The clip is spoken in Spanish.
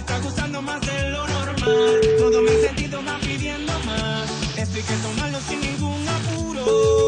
está gustando más de lo normal. Todo mi sentido va pidiendo más. Esto hay que tomarlo sin ningún apuro.